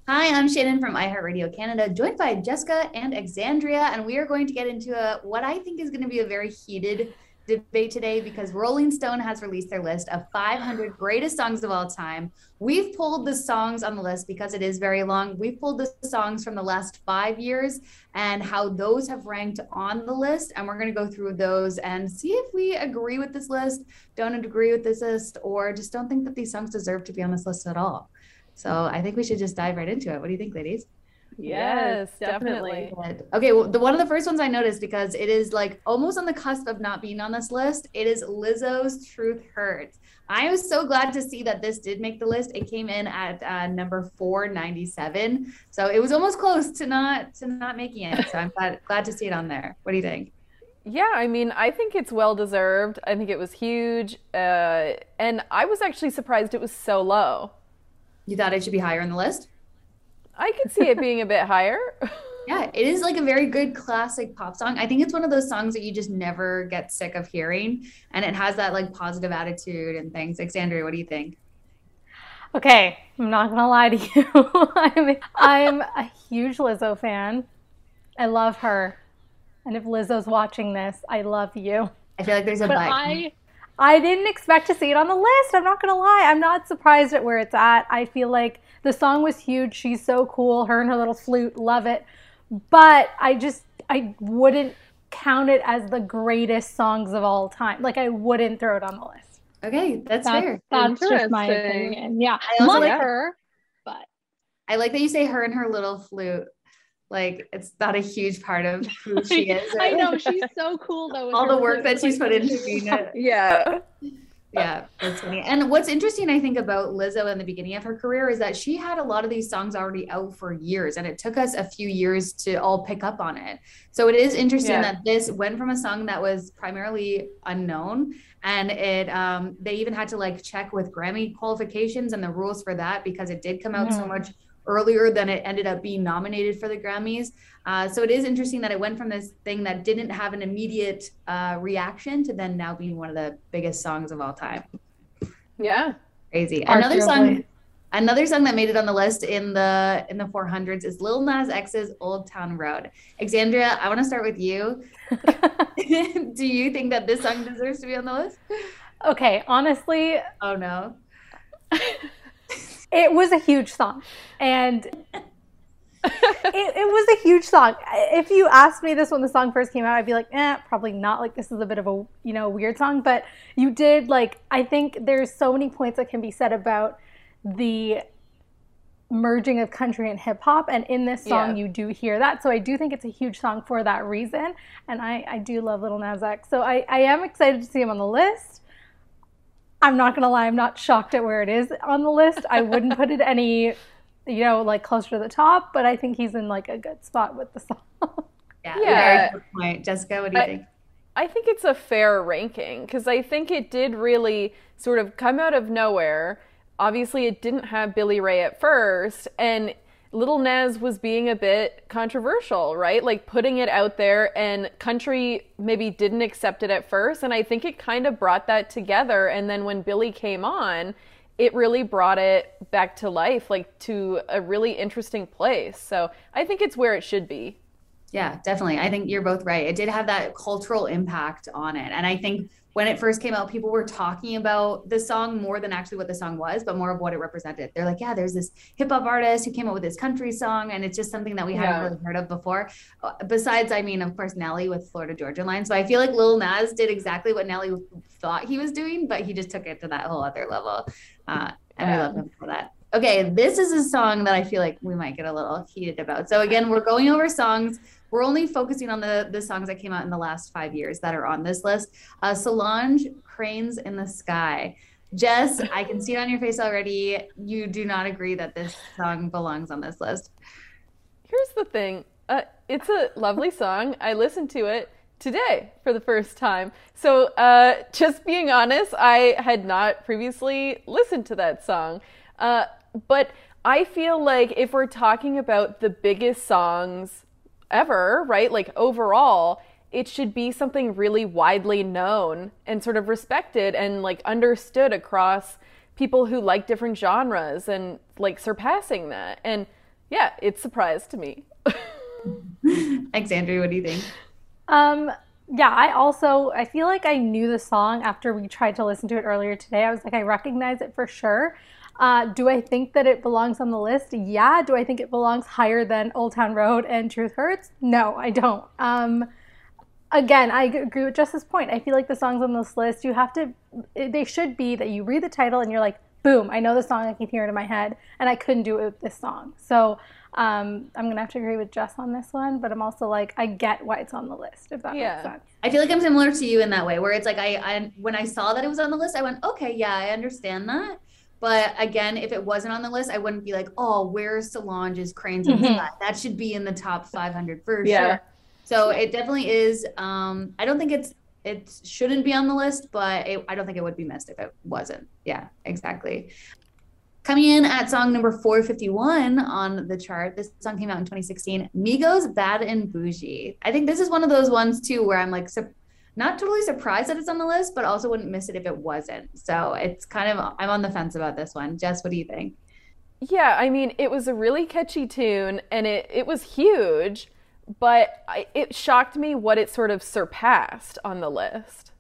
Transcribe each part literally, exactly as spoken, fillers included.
Hi, I'm Shannon from iHeartRadio Canada, joined by Jessica and Exandria, and we are going to get into a, what I think is going to be a very heated debate today because Rolling Stone has released their list of five hundred greatest songs of all time. We've pulled the songs on the list because it is very long. We've pulled the songs from the last five years and how those have ranked on the list, and we're going to go through those and see if we agree with this list, don't agree with this list, or just don't think that these songs deserve to be on this list at all. So I think we should just dive right into it. What do you think, ladies? Yes, definitely. Good. Okay, well, the one of the first ones I noticed because it is like almost on the cusp of not being on this list. It is Lizzo's "Truth Hurts." I was so glad to see that this did make the list. It came in at uh, number four ninety-seven, so it was almost close to not to not making it. So I'm glad glad to see it on there. What do you think? Yeah, I mean, I think it's well deserved. I think it was huge. Uh, and I was actually surprised it was so low. You thought it should be higher on the list? I could see it being a bit higher. Yeah, it is like a very good classic pop song. I think it's one of those songs that you just never get sick of hearing. And it has that like positive attitude and things. Alexandria, what do you think? Okay, I'm not gonna lie to you. I'm, I'm a huge Lizzo fan. I love her. And if Lizzo's watching this, I love you. I feel like there's a But bite. I I didn't expect to see it on the list. I'm not gonna lie. I'm not surprised at where it's at. I feel like the song was huge. She's so cool. Her and her little flute, love it. But I just I wouldn't count it as the greatest songs of all time. Like I wouldn't throw it on the list. Okay, that's, That's fair. that's just my Interesting. opinion. Yeah, I also love like her, but I like that you say her and her little flute. Like it's not a huge part of who she is. I know she's so cool though. with All her the work flute. that It's she's like- put into being it. Yeah. Yeah, that's funny. And what's interesting, I think, about Lizzo in the beginning of her career is that she had a lot of these songs already out for years, and it took us a few years to all pick up on it. So it is interesting Yeah. that this went from a song that was primarily unknown, and it um they even had to like check with Grammy qualifications and the rules for that because it did come out so Mhm. much earlier than it ended up being nominated for the Grammys. Uh, so it is interesting that it went from this thing that didn't have an immediate uh, reaction to then now being one of the biggest songs of all time. Yeah. Crazy. Another song, Arguably. another song that made it on the list in the in the four hundreds is Lil Nas X's "Old Town Road." Alexandria, I want to start with you. Do you think that this song deserves to be on the list? Okay, honestly, Oh no. it was a huge song. And it, it was a huge song. If you asked me this when the song first came out, I'd be like, eh, probably not. Like, this is a bit of a, you know, weird song. But you did, like, I think there's so many points that can be said about the merging of country and hip hop. And in this song, Yeah. you do hear that. So I do think it's a huge song for that reason. And I, I do love Lil Nas X. So I, I am excited to see him on the list. I'm not going to lie, I'm not shocked at where it is on the list. I wouldn't put it any, you know, like closer to the top, but I think he's in like a good spot with the song. Yeah. Yeah. Very good point. Jessica, what do you I- think? I think it's a fair ranking because I think it did really sort of come out of nowhere. Obviously, it didn't have Billy Ray at first, and Little Nas was being a bit controversial, right? Like putting it out there, and country maybe didn't accept it at first, and I think it kind of brought that together. And then when Billy came on, it really brought it back to life, like to a really interesting place. So I think it's where it should be. Yeah, definitely. I think you're both right. It did have that cultural impact on it. And I think when it first came out, people were talking about the song more than actually what the song was, but more of what it represented. They're like, yeah, there's this hip hop artist who came up with this country song, and it's just something that we Yeah. hadn't really heard of before. Uh, Besides, I mean, of course, Nelly with Florida Georgia Line. So I feel like Lil Nas did exactly what Nelly thought he was doing, but he just took it to that whole other level. Uh, and I Yeah. love him for that. Okay, this is a song that I feel like we might get a little heated about. So again, we're going over songs. We're only focusing on the the songs that came out in the last five years that are on this list. Uh, Solange, "Cranes in the Sky." Jess, I can see it on your face already. You do not agree that this song belongs on this list. Here's the thing. Uh, it's a lovely song. I listened to it today for the first time. So, uh, just being honest, I had not previously listened to that song. Uh, but I feel like if we're talking about the biggest songs ever, right? Like overall, it should be something really widely known and sort of respected and like understood across people who like different genres and like surpassing that. And Yeah, it's surprised to me. Alexandria, what do you think? Um, yeah, I also, I feel like I knew the song after we tried to listen to it earlier today. I was like, I recognize it for sure. Uh, do I think that it belongs on the list? Yeah. Do I think it belongs higher than Old Town Road and Truth Hurts? No, I don't. Um, again, I agree with Jess's point. I feel like the songs on this list, you have to, they should be that you read the title and you're like, boom, I know the song, I can hear it in my head, and I couldn't do it with this song. So um, I'm going to have to agree with Jess on this one, but I'm also like, I get why it's on the list, if that Yeah. makes sense. I feel like I'm similar to you in that way, where it's like, I, I when I saw that it was on the list, I went, okay, yeah, I understand that. But again, if it wasn't on the list, I wouldn't be like, oh, where's Solange's Cranes in the Mhm. Sky? That should be in the top five hundred for Yeah. sure. So it definitely is. Um, I don't think it's, it shouldn't be on the list, but it, I don't think it would be missed if it wasn't. Yeah, exactly. Coming in at song number four fifty-one on the chart, this song came out in twenty sixteen, Migos, Bad and Bougie. I think this is one of those ones too where I'm like, su- not totally surprised that it's on the list, but also wouldn't miss it if it wasn't. So it's kind of, I'm on the fence about this one. Jess, what do you think? Yeah, I mean, it was a really catchy tune, and it, it was huge, but I, it shocked me what it sort of surpassed on the list.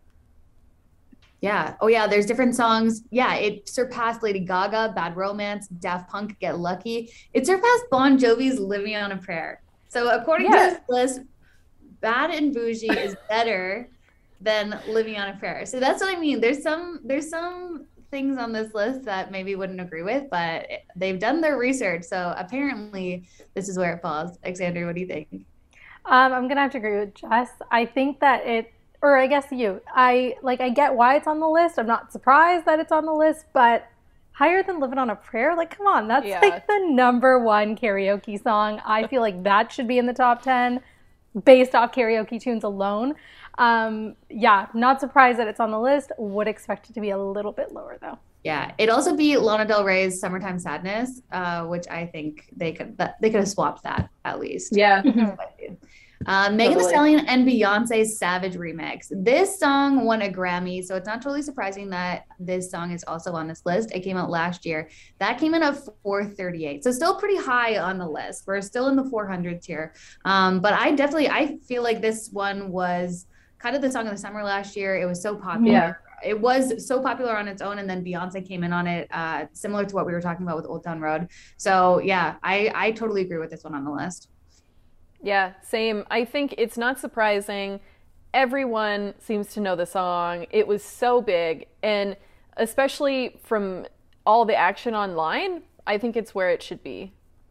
Yeah. Oh, yeah. There's different songs. Yeah. It surpassed Lady Gaga, Bad Romance, Daft Punk, Get Lucky. It surpassed Bon Jovi's Living on a Prayer. So according Yeah. to this list, Bad and Bougie is better than Living on a Prayer. So that's what I mean. There's some, there's some things on this list that maybe wouldn't agree with, but they've done their research. So apparently this is where it falls. Alexandria, what do you think? Um, I'm gonna have to agree with Jess. I think that it, or I guess you, I like, I get why it's on the list. I'm not surprised that it's on the list, but higher than Living on a Prayer? Like, come on, that's Yeah. like the number one karaoke song. I feel like that should be in the top ten based off karaoke tunes alone. Um, yeah, not surprised that it's on the list. Would expect it to be a little bit lower though. Yeah, it'd also be Lana Del Rey's "Summertime Sadness," uh, which I think they could that, they could have swapped that at least. Yeah. Uh, Megan Thee Totally. Stallion and Beyonce's "Savage" remix. This song won a Grammy, so it's not totally surprising that this song is also on this list. It came out last year. That came in at four thirty-eight, so still pretty high on the list. We're still in the four hundreds here, um, but I definitely I feel like this one was kind of the song of the summer last year. It was so popular. Yeah. It was so popular on its own, and then Beyonce came in on it, uh, similar to what we were talking about with Old Town Road. So yeah, I, I totally agree with this one on the list. Yeah, same. I think it's not surprising. Everyone seems to know the song. It was so big, and especially from all the action online, I think it's where it should be.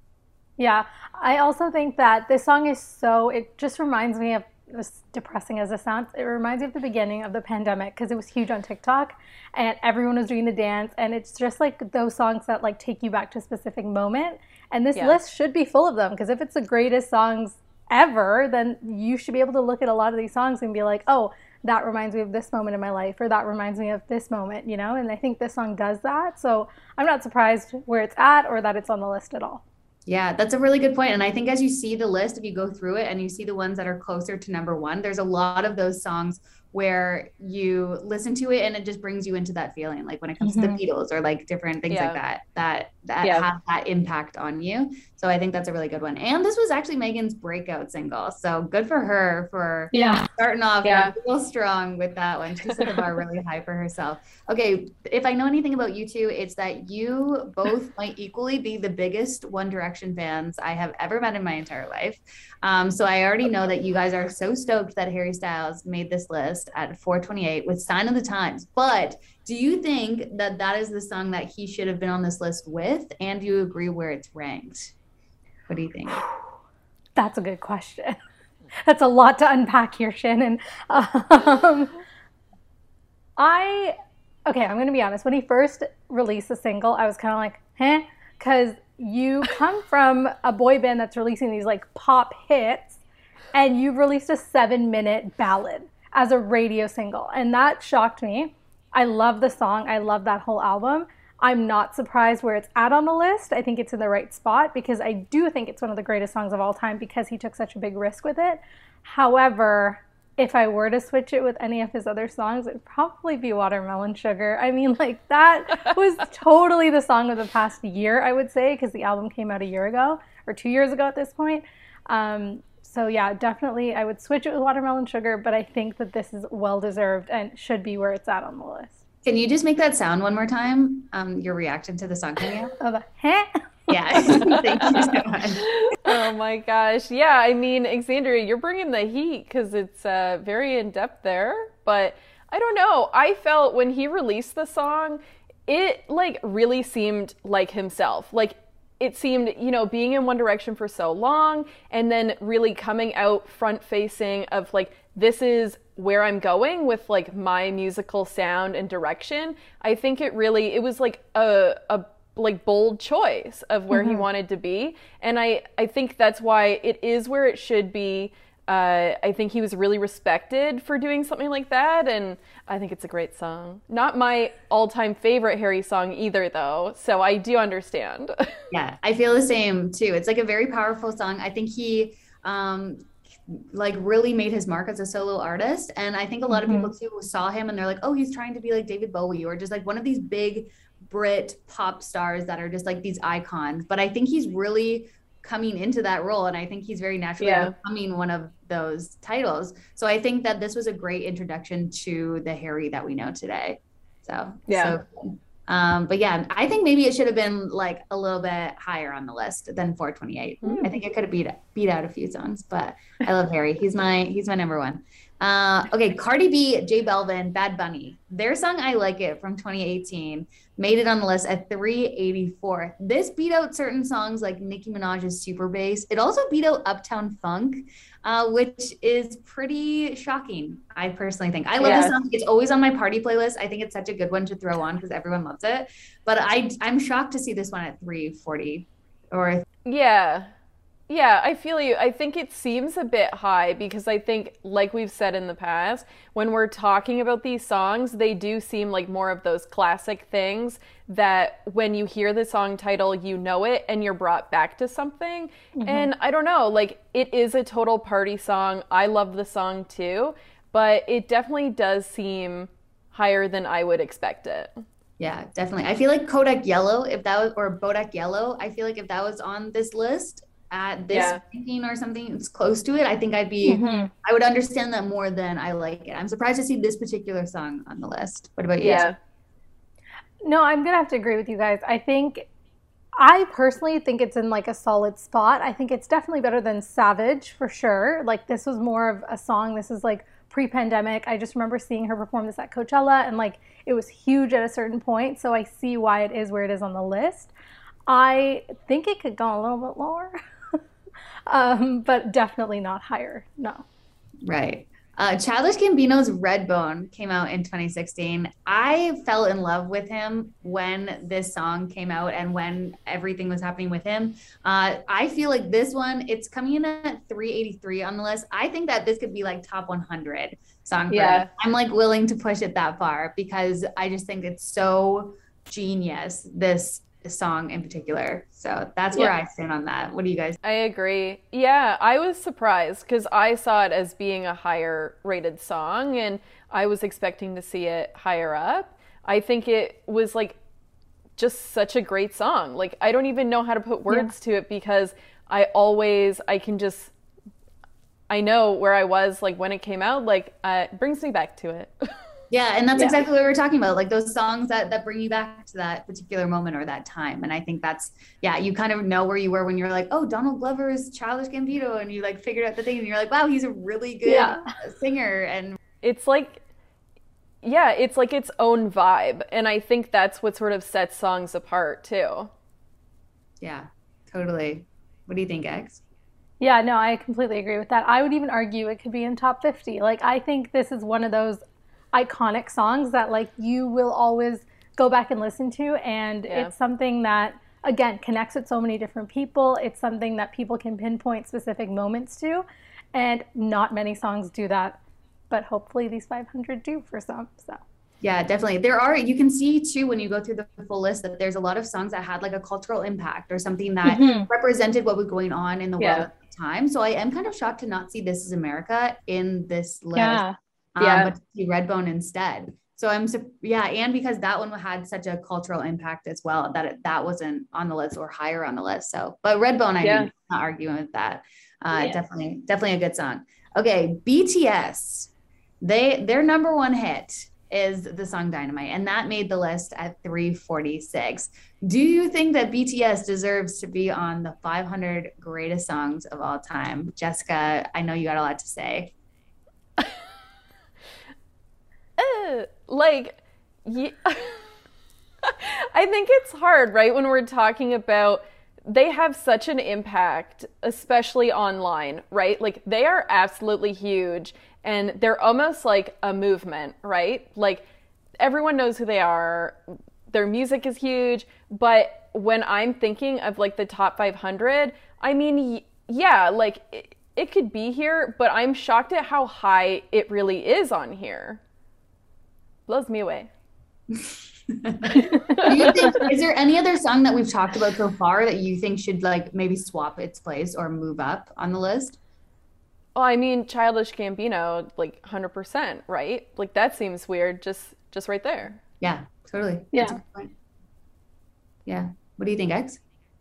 Yeah, I also think that this song is so, it just reminds me of, as depressing as it sounds, it reminds me of the beginning of the pandemic because it was huge on TikTok and everyone was doing the dance, and it's just like those songs that like take you back to a specific moment. And this Yeah. list should be full of them because if it's the greatest songs ever, then you should be able to look at a lot of these songs and be like, oh, that reminds me of this moment in my life, or that reminds me of this moment, you know? And I think this song does that. So I'm not surprised where it's at or that it's on the list at all. Yeah, that's a really good point. And I think as you see the list, if you go through it and you see the ones that are closer to number one, there's a lot of those songs where you listen to it and it just brings you into that feeling, like when it comes Mhm. to the Beatles or like different things Yeah. like that, that that Yeah. have that impact on you. So I think that's a really good one. And this was actually Megan's breakout single. So good for her for Yeah. starting off Yeah. real strong with that one. She set the bar really high for herself. Okay, if I know anything about you two, it's that you both might equally be the biggest One Direction fans I have ever met in my entire life. Um, so I already know that you guys are so stoked that Harry Styles made this list at four twenty-eight with Sign of the Times. But do you think that that is the song that he should have been on this list with? And do you agree where it's ranked? What do you think? That's a good question. That's a lot to unpack here, Shannon. Um, I, okay, I'm going to be honest. When he first released the single, I was kind of like, huh? Because you come from a boy band that's releasing these like pop hits, and you've released a seven minute ballad as a radio single. And that shocked me. I love the song. I love that whole album. I'm not surprised where it's at on the list. I think it's in the right spot because I do think it's one of the greatest songs of all time because he took such a big risk with it. However, if I were to switch it with any of his other songs, it'd probably be Watermelon Sugar. I mean, like, that was totally the song of the past year, I would say, because the album came out a year ago, or two years ago at this point. Um, so yeah, definitely I would switch it with Watermelon Sugar, but I think that this is well-deserved and should be where it's at on the list. Can you just make that sound one more time? Um, your reaction to the song coming out? Oh, the heh? Yeah, thank you so much. Oh my gosh. Yeah, I mean, Exandria, you're bringing the heat because it's uh, very in-depth there. But I don't know. I felt when he released the song, it like really seemed like himself. Like it seemed, you know, being in One Direction for so long and then really coming out front-facing of like, this is where I'm going with like my musical sound and direction. I think it really, it was like a, a like bold choice of where mm-hmm. he wanted to be. And I, I think that's why it is where it should be. Uh, I think he was really respected for doing something like that. And I think it's a great song. Not my all-time favorite Harry song either, though. So I do understand. Yeah, I feel the same too. It's like a very powerful song. I think he um, like really made his mark as a solo artist. And I think a lot mm-hmm. of people too saw him and they're like, oh, he's trying to be like David Bowie or just like one of these big Brit pop stars that are just like these icons. But I think he's really coming into that role. And I think he's very naturally yeah. becoming one of those titles. So I think that this was a great introduction to the Harry that we know today. So, yeah. So, um, but yeah, I think maybe it should have been like a little bit higher on the list than four twenty-eight. Mm. I think it could have beat, beat out a few songs, but I love Harry. He's my, he's my number one. Uh, okay, Cardi B, J Balvin, Bad Bunny. Their song I Like It from twenty eighteen made it on the list at three eighty-four. This beat out certain songs like Nicki Minaj's Super Bass. It also beat out Uptown Funk, uh, which is pretty shocking, I personally think. I love yeah. this song. It's always on my party playlist. I think it's such a good one to throw on because everyone loves it. But I, I'm shocked to see this one at three forty. Or yeah. Yeah, I feel you. I think it seems a bit high because I think, like we've said in the past, when we're talking about these songs, they do seem like more of those classic things that when you hear the song title, you know it and you're brought back to something. Mm-hmm. And I don't know, like it is a total party song. I love the song too, but it definitely does seem higher than I would expect it. Yeah, definitely. I feel like Kodak Yellow, if that was, or Bodak Yellow, I feel like if that was on this list, at this yeah. ranking or something it's close to it, I think I'd be mm-hmm. I would understand that more than I Like It. I'm surprised to see this particular song on the list. What about you? Yeah. No, I'm gonna have to agree with you guys. I think I personally think it's in like a solid spot. I think it's definitely better than Savage for sure. Like this was more of a song. This is like pre-pandemic. I just remember seeing her perform this at Coachella and like it was huge at a certain point. So I see why it is where it is on the list. I think it could go a little bit lower. Um, but definitely not higher. No. Right. Uh, Childish Gambino's Redbone came out in twenty sixteen. I fell in love with him when this song came out and when everything was happening with him. Uh, I feel like this one, it's coming in at three eighty-three on the list. I think that this could be like top one hundred song. Yeah. I'm like willing to push it that far because I just think it's so genius, this song in particular. So that's where yeah. I stand on that. What do you guys? I agree. Yeah, I was surprised because I saw it as being a higher rated song and I was expecting to see it higher up. I think it was like just such a great song. Like I don't even know how to put words yeah. to it because I always, I can just, I know where I was like when it came out, like uh, it brings me back to it. Yeah, and that's yeah. exactly what we were talking about, like those songs that, that bring you back to that particular moment or that time. And I think that's, yeah, you kind of know where you were when you're like, oh, Donald Glover's Childish Gambino, and you like figured out the thing, and you're like, wow, he's a really good yeah. singer. And it's like, yeah, it's like its own vibe. And I think that's what sort of sets songs apart too. Yeah, totally. What do you think, X? Yeah, no, I completely agree with that. I would even argue it could be in top fifty. Like, I think this is one of those iconic songs that like you will always go back and listen to, and yeah. it's something that again connects with so many different people. It's something that people can pinpoint specific moments to, and not many songs do that, but hopefully these five hundred do for some. So yeah, definitely. There are, you can see too, when you go through the full list, that there's a lot of songs that had like a cultural impact or something that mm-hmm. represented what was going on in the yeah. world at the time. So I am kind of shocked to not see This Is America in this list. Yeah. Um, Yeah. but to see Redbone instead. So I'm, sup- yeah, and because that one had such a cultural impact as well, that it, that wasn't on the list or higher on the list. So, but Redbone, I Yeah. mean, not arguing with that. Uh, Yeah. Definitely, definitely a good song. Okay, B T S, they their number one hit is the song Dynamite, and that made the list at three forty-six. Do you think that B T S deserves to be on the five hundred greatest songs of all time? Jessica, I know you got a lot to say. Uh, like, yeah. I think it's hard, right? When we're talking about, they have such an impact, especially online, right? Like, they are absolutely huge, and they're almost like a movement, right? Like, everyone knows who they are. Their music is huge, but when I'm thinking of like the top five hundred, I mean, yeah, like it, it could be here, but I'm shocked at how high it really is on here. Blows me away. Do you think, is there any other song that we've talked about so far that you think should like maybe swap its place or move up on the list? Well, I mean, Childish Gambino, like one hundred percent, right? Like that seems weird, just just right there. Yeah, totally. Yeah. That's a good point. Yeah. What do you think, X?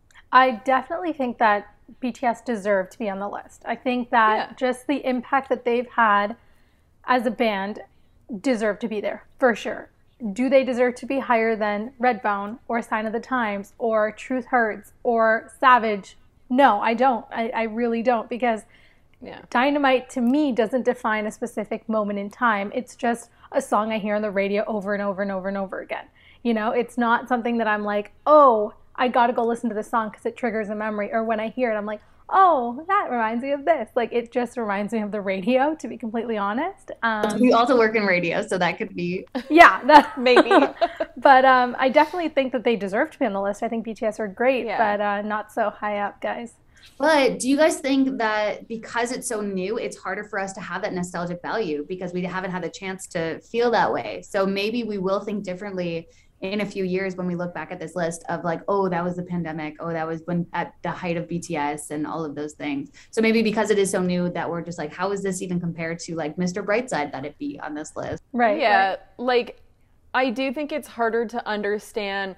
I definitely think that B T S deserve to be on the list. I think that Yeah. just the impact that they've had as a band deserve to be there for sure. Do they deserve to be higher than Redbone or Sign of the Times or Truth Hurts or Savage? No, I don't. I, I really don't, because Yeah. Dynamite to me doesn't define a specific moment in time. It's just a song I hear on the radio over and over and over and over again. You know, it's not something that I'm like, oh, I got to go listen to this song because it triggers a memory. Or when I hear it, I'm like, oh, that reminds me of this. Like, it just reminds me of the radio, to be completely honest. Um, We also work in radio, so that could be. yeah, that, Maybe. but um, I definitely think that they deserve to be on the list. I think B T S are great, Yeah. but uh, not so high up, guys. But do you guys think that because it's so new, it's harder for us to have that nostalgic value because we haven't had the chance to feel that way? So maybe we will think differently in a few years when we look back at this list of like, oh, that was the pandemic. Oh, that was when at the height of B T S and all of those things. So maybe because it is so new that we're just like, how is this even compared to like Mister Brightside that it be on this list? Right. Yeah, right. like I do think it's harder to understand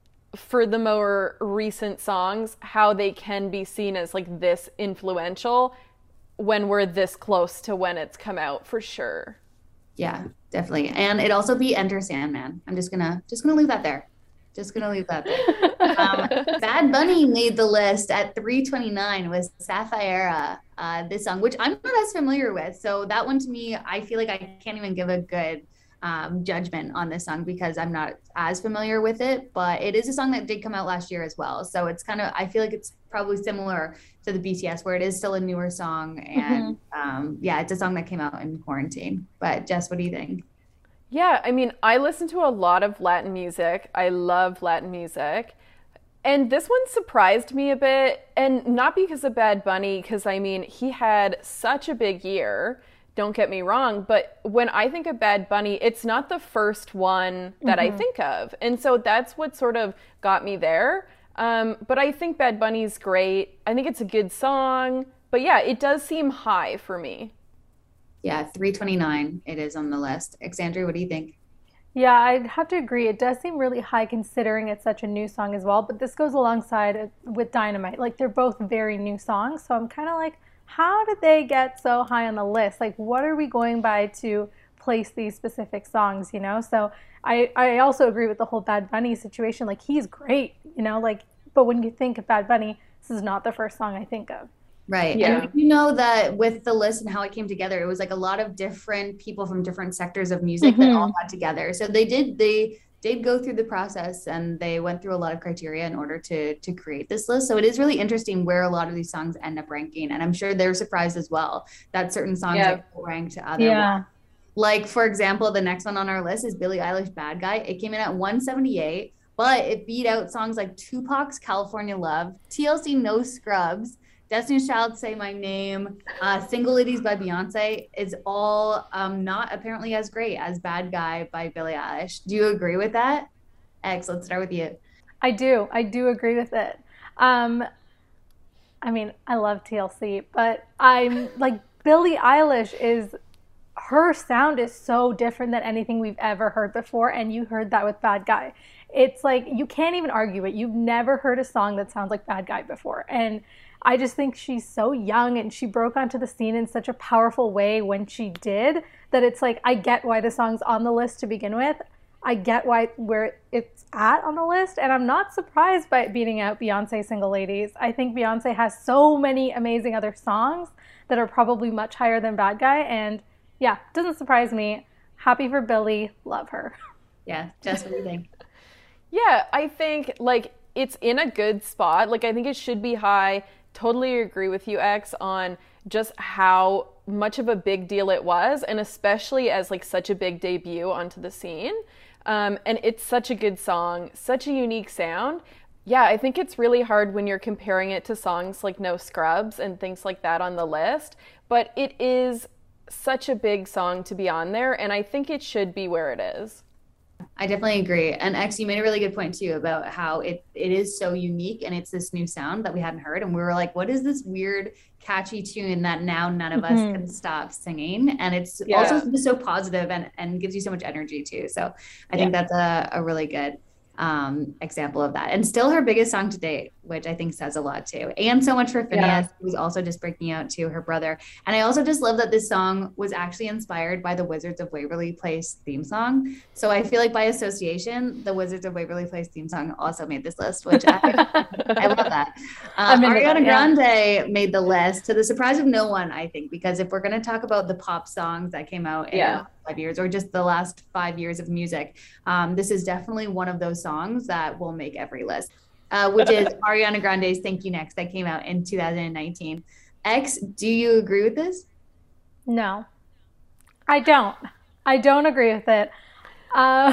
for the more recent songs how they can be seen as like this influential when we're this close to when it's come out, for sure. Yeah, definitely. And it also be Enter Sandman. I'm just gonna just gonna leave that there. Just gonna leave that there. Um, Bad Bunny made the list at three twenty-nine with Sapphire, uh, this song, which I'm not as familiar with. So that one to me, I feel like I can't even give a good um, judgment on this song because I'm not as familiar with it. But it is a song that did come out last year as well. So it's kind of, I feel like it's probably similar to the B T S where it is still a newer song. And um, yeah, it's a song that came out in quarantine. But Jess, what do you think? Yeah, I mean, I listen to a lot of Latin music. I love Latin music. And this one surprised me a bit, and not because of Bad Bunny, because I mean, he had such a big year, don't get me wrong, but when I think of Bad Bunny, it's not the first one that mm-hmm. I think of. And so that's what sort of got me there. Um, but I think Bad Bunny's great. I think it's a good song. But yeah, it does seem high for me. Yeah, three twenty-nine it is on the list. Alexandria, what do you think? Yeah, I'd have to agree. It does seem really high considering it's such a new song as well. But this goes alongside with Dynamite. Like, they're both very new songs. So I'm kind of like, how did they get so high on the list? Like, what are we going by to place these specific songs, you know? So I, I also agree with the whole Bad Bunny situation. Like, he's great, you know? Like, but when you think of Bad Bunny, this is not the first song I think of. Right. Yeah. And you know that with the list and how it came together, it was like a lot of different people from different sectors of music mm-hmm. that all got together. So they did, they did go through the process and they went through a lot of criteria in order to, to create this list. So it is really interesting where a lot of these songs end up ranking. And I'm sure they're surprised as well that certain songs yeah. like ranked other yeah. ones. Like, for example, the next one on our list is Billie Eilish, Bad Guy. It came in at one seventy-eight, but it beat out songs like Tupac's California Love, T L C No Scrubs, Destiny's Child, Say My Name, uh, Single Ladies by Beyonce is all um, not apparently as great as Bad Guy by Billie Eilish. Do you agree with that? X, let's start with you. I do. I do agree with it. Um, I mean, I love T L C, but I'm like, Billie Eilish is, her sound is so different than anything we've ever heard before. And you heard that with Bad Guy. It's like, you can't even argue it. You've never heard a song that sounds like Bad Guy before. And I just think she's so young and she broke onto the scene in such a powerful way when she did, that it's like, I get why the song's on the list to begin with. I get why where it's at on the list, and I'm not surprised by it beating out Beyonce's Single Ladies. I think Beyonce has so many amazing other songs that are probably much higher than Bad Guy, and yeah, doesn't surprise me. Happy for Billie, love her. Yeah, Jess, what do you think? Yeah, I think like it's in a good spot. Like I think it should be high. Totally agree with you, X, on just how much of a big deal it was, and especially as like such a big debut onto the scene. Um, and it's such a good song, such a unique sound. Yeah, I think it's really hard when you're comparing it to songs like No Scrubs and things like that on the list, but it is such a big song to be on there, and I think it should be where it is. I definitely agree. And X, you made a really good point too about how it, it is so unique and it's this new sound that we hadn't heard. And we were like, what is this weird, catchy tune that now none of us mm-hmm. can stop singing? And it's yeah. also so positive and, and gives you so much energy too. So I yeah. think that's a, a really good um, example of that. And still her biggest song to date, which I think says a lot too. And so much for Phineas, yeah. who's also just breaking out to her brother. And I also just love that this song was actually inspired by the Wizards of Waverly Place theme song. So I feel like by association, the Wizards of Waverly Place theme song also made this list, which I, I love that. Um, Ariana that, yeah. Grande made the list to the surprise of no one, I think, because if we're going to talk about the pop songs that came out in yeah. five years or just the last five years of music, um, this is definitely one of those songs that will make every list. Uh, which is Ariana Grande's Thank You Next that came out in two thousand nineteen. X, do you agree with this? No, I don't. I don't agree with it. Uh,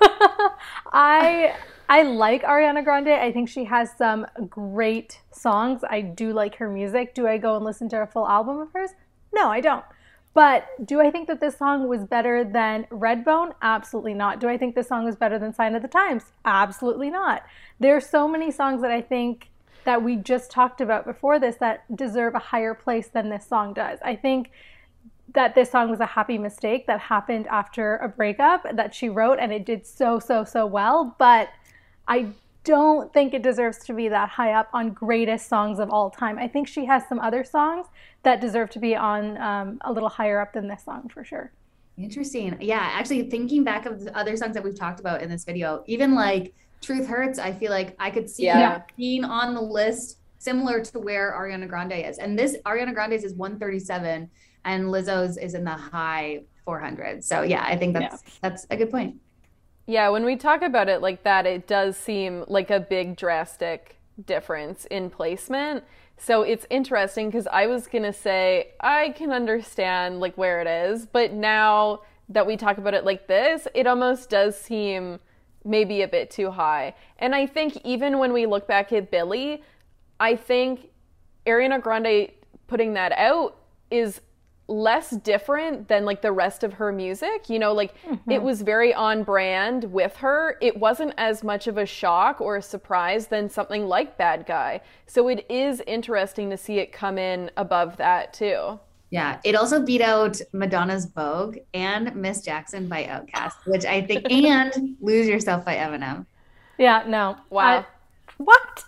I I like Ariana Grande. I think she has some great songs. I do like her music. Do I go and listen to a full album of hers? No, I don't. But do I think that this song was better than Redbone? Absolutely not. Do I think this song was better than Sign of the Times? Absolutely not. There are so many songs that I think that we just talked about before this that deserve a higher place than this song does. I think that this song was a happy mistake that happened after a breakup that she wrote, and it did so, so, so well. But I don't think it deserves to be that high up on greatest songs of all time. I think she has some other songs that deserve to be on um, a little higher up than this song for sure. Interesting. Yeah, actually thinking back of the other songs that we've talked about in this video, even like Truth Hurts, I feel like I could see yeah. being on the list similar to where Ariana Grande is. And this Ariana Grande's is one thirty-seven and Lizzo's is in the high four hundred. So yeah, I think that's yeah. that's a good point. Yeah, when we talk about it like that, it does seem like a big drastic difference in placement. So it's interesting because I was going to say I can understand like where it is, but now that we talk about it like this, it almost does seem maybe a bit too high. And I think even when we look back at Billie, I think Ariana Grande putting that out is less different than like the rest of her music. You know, like mm-hmm. it was very on brand with her. It wasn't as much of a shock or a surprise than something like Bad Guy. So it is interesting to see it come in above that too. Yeah, it also beat out Madonna's Vogue and Miss Jackson by Outkast, which I think, and Lose Yourself by Eminem. Yeah, no. Wow. I, what?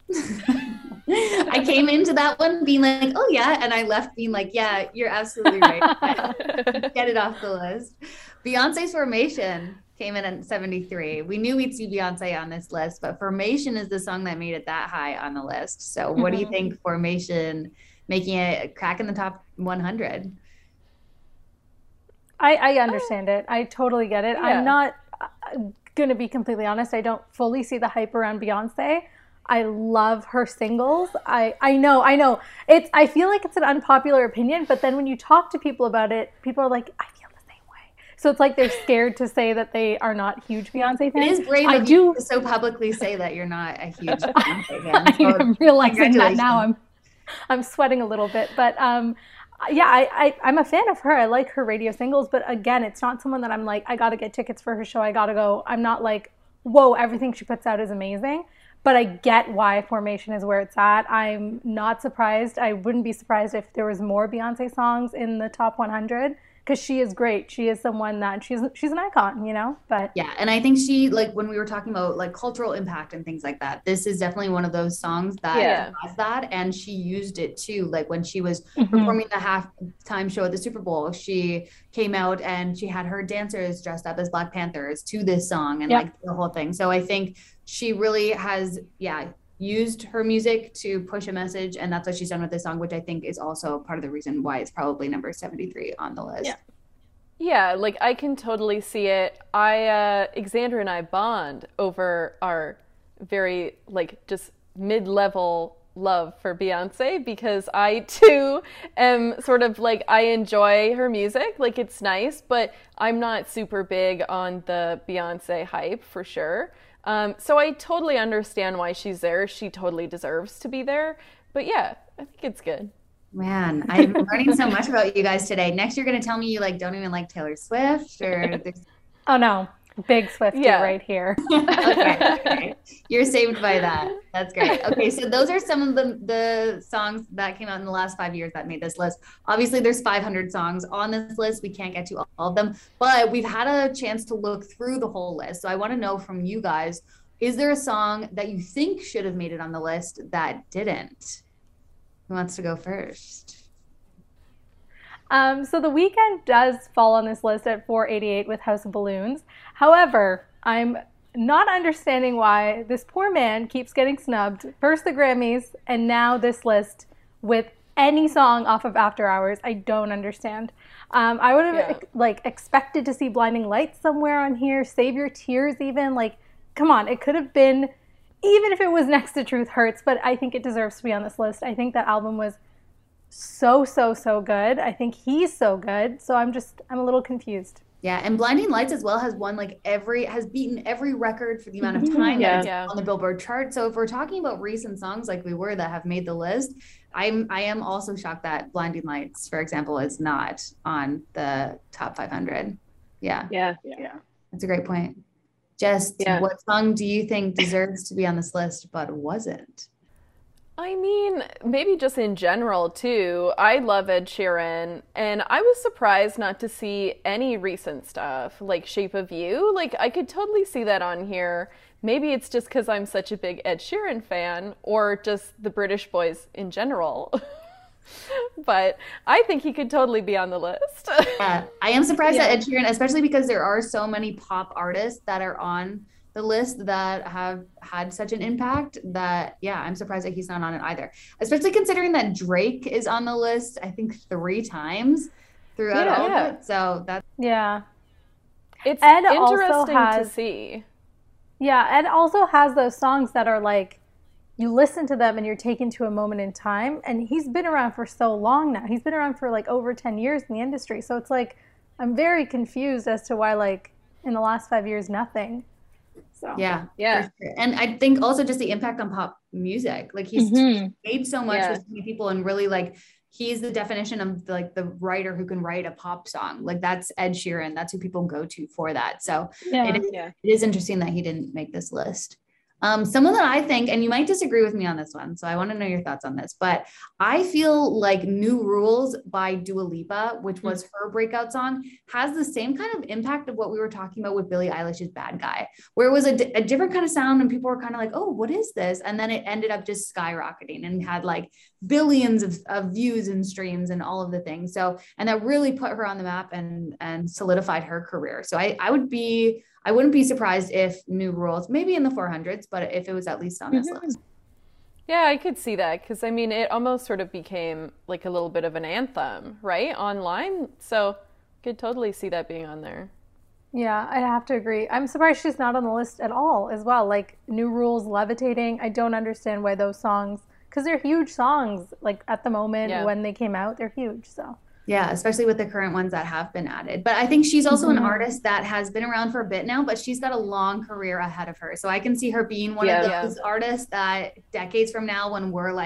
I came into that one being like, oh yeah, and I left being like, yeah, you're absolutely right. Get it off the list. Beyonce's Formation came in at seventy-three. We knew we'd see Beyonce on this list, but Formation is the song that made it that high on the list. So what mm-hmm. do you think Formation making it crack in the top one hundred? I, I understand oh. it. I totally get it. Yeah. I'm not uh, going to be completely honest. I don't fully see the hype around Beyonce. I love her singles. I, I know, I know. It's. I feel like it's an unpopular opinion, but then when you talk to people about it, people are like, I feel the same way. So it's like they're scared to say that they are not huge Beyonce fans. It is brave I of do you to so publicly say that you're not a huge Beyonce fan. So I am realizing that now. I'm I'm sweating a little bit, but um, yeah, I, I I'm a fan of her. I like her radio singles, but again, it's not someone that I'm like, I got to get tickets for her show. I got to go. I'm not like, whoa, everything she puts out is amazing. but I get why Formation is where it's at. I'm not surprised. I wouldn't be surprised if there was more Beyonce songs in the top one hundred, because she is great. She is someone that she's she's an icon, you know. But yeah, and I think she, like, when we were talking about like cultural impact and things like that, this is definitely one of those songs that Yeah. has that, and she used it too. Like when she was Mhm. performing the halftime show at the Super Bowl, she came out and she had her dancers dressed up as Black Panthers to this song, and Yep. like the whole thing. So I think she really has, yeah, used her music to push a message, and that's what she's done with this song, which I think is also part of the reason why it's probably number seventy-three on the list. Yeah. Yeah, like I can totally see it. I, uh, Xandra and I bond over our very, like, just mid-level love for Beyonce, because I too am sort of like, I enjoy her music, like it's nice, but I'm not super big on the Beyonce hype for sure. Um, so I totally understand why she's there. She totally deserves to be there. But yeah, I think it's good. Man, I'm learning so much about you guys today. Next, you're going to tell me you like don't even like Taylor Swift, or there's... oh no, big Swiftie Yeah. right here. okay, okay. You're saved by that. That's great. Okay, so those are some of the the songs that came out in the last five years that made this list. Obviously, there's five hundred songs on this list. We can't get to all of them, but we've had a chance to look through the whole list. So I want to know from you guys, is there a song that you think should have made it on the list that didn't? Who wants to go first? Um, so The Weeknd does fall on this list at four eighty-eight with House of Balloons. However, I'm not understanding why this poor man keeps getting snubbed. First the Grammys, and now this list with any song off of After Hours. I don't understand. Um, I would have Yeah. like expected to see Blinding Lights somewhere on here, Save Your Tears even. Like, come on, it could have been, even if it was next to Truth Hurts, but I think it deserves to be on this list. I think that album was so, so, so good. I think he's so good. So I'm just, I'm a little confused. Yeah, and Blinding Lights as well has won like every, has beaten every record for the amount of time Yeah. that it's Yeah. on the Billboard chart. So if we're talking about recent songs like we were that have made the list, I'm I am also shocked that Blinding Lights, for example, is not on the top five hundred. Yeah, Yeah. Yeah. that's a great point. Just Yeah. what song do you think deserves to be on this list but wasn't? I mean, maybe just in general too. I love Ed Sheeran, and I was surprised not to see any recent stuff like Shape of You. Like, I could totally see that on here. Maybe it's just because I'm such a big Ed Sheeran fan, or just the British boys in general. But I think he could totally be on the list. Yeah, I am surprised Yeah. at Ed Sheeran, especially because there are so many pop artists that are on the list that have had such an impact that, yeah, I'm surprised that he's not on it either. Especially considering that Drake is on the list, I think three times throughout Yeah. all Yeah. of it. So that's, Yeah. It's Ed also interesting to has- see. Yeah. Ed also has those songs that are like, you listen to them and you're taken to a moment in time. And he's been around for so long now. He's been around for like over ten years in the industry. So it's like, I'm very confused as to why, like, in the last five years, nothing. So yeah. Yeah. for sure. And I think also just the impact on pop music. Like he's Mhm. made so much Yeah. with so many people, and really like he's the definition of like the writer who can write a pop song. Like that's Ed Sheeran. That's who people go to for that. So yeah. it is, Yeah. it is interesting that he didn't make this list. Um, someone that I think, and you might disagree with me on this one, so I want to know your thoughts on this, but I feel like New Rules by Dua Lipa, which was her breakout song, has the same kind of impact of what we were talking about with Billie Eilish's Bad Guy, where it was a, di- a different kind of sound and people were kind of like, oh, what is this? And then it ended up just skyrocketing and had like billions of, of views and streams and all of the things. So, and that really put her on the map and, and solidified her career. So I, I would be, I wouldn't be surprised if New Rules, maybe in the four hundreds, but if it was at least on this Mhm. list. Yeah, I could see that because I mean, it almost sort of became like a little bit of an anthem, right? Online. So could totally see that being on there. Yeah, I have to agree. I'm surprised she's not on the list at all as well. Like New Rules, Levitating. I don't understand why those songs, because they're huge songs. Like at the moment Yeah. when they came out, they're huge. So Yeah, especially with the current ones that have been added. But I think she's also Mhm. an artist that has been around for a bit now, but she's got a long career ahead of her. So I can see her being one Yeah. of Yeah. those artists that decades from now, when we're like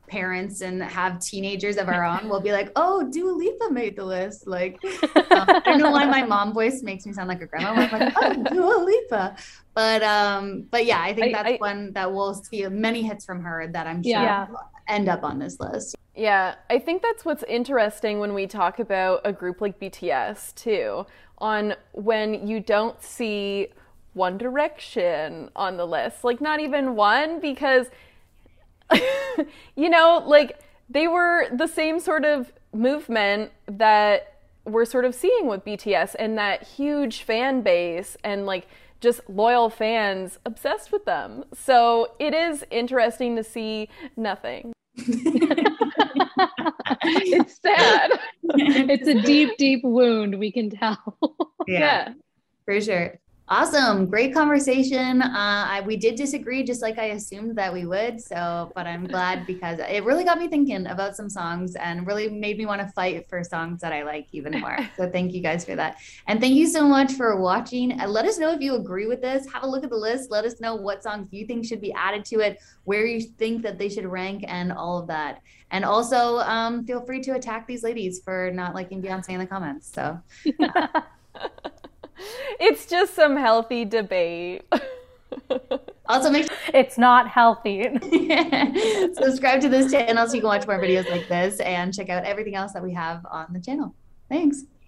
parents and have teenagers of our own, we'll be like, oh, Dua Lipa made the list. Like, um, I don't know why my mom voice makes me sound like a grandma. I'm like, oh, Dua Lipa. But um, but yeah, I think I, that's I, one that we'll see many hits from her that I'm sure Yeah. will end up on this list. Yeah, I think that's what's interesting when we talk about a group like B T S too, on when you don't see One Direction on the list. Like, not even one, because you know, like, they were the same sort of movement that we're sort of seeing with B T S, and that huge fan base and like just loyal fans obsessed with them. So it is interesting to see nothing. It's sad. It's a deep, deep wound, we can tell. Yeah, Yeah. for sure. Awesome. Great conversation. Uh, I, we did disagree, just like I assumed that we would. So, but I'm glad because it really got me thinking about some songs and really made me want to fight for songs that I like even more. So thank you guys for that. And thank you so much for watching. And let us know if you agree with this. Have a look at the list. Let us know what songs you think should be added to it, where you think that they should rank, and all of that. And also um, feel free to attack these ladies for not liking Beyonce in the comments. So yeah. It's just some healthy debate. Also, make sure It's not healthy. subscribe to this channel so you can watch more videos like this and check out everything else that we have on the channel. Thanks.